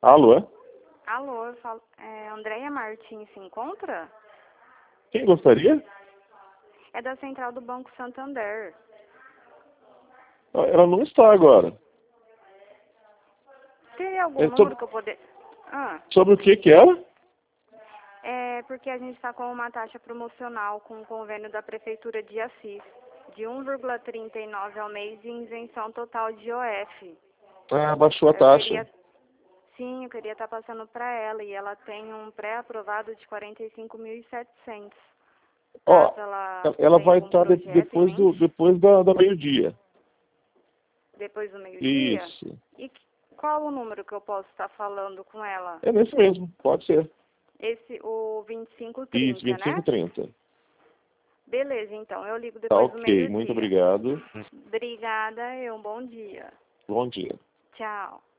Alô? Alô, eu falo, Andréia Martins se encontra? Quem gostaria? É da central do Banco Santander. Ela não está agora. Tem algum número que eu poder... Sobre o que era? É porque a gente está com uma taxa promocional com o convênio da Prefeitura de Assis, de 1,39 ao mês e isenção total de IOF. Baixou a taxa. Sim, eu queria estar passando para ela e ela tem um pré-aprovado de 45.700. Ó, ela vai estar depois da meio-dia. Depois do meio-dia? Isso. E qual o número que eu posso estar falando com ela? É nesse mesmo, pode ser. O 2530, Isso, 2530. né? Beleza, então. Eu ligo Tá, depois do ok. meio-dia. Muito obrigado. Obrigada e um bom dia. Bom dia. Tchau.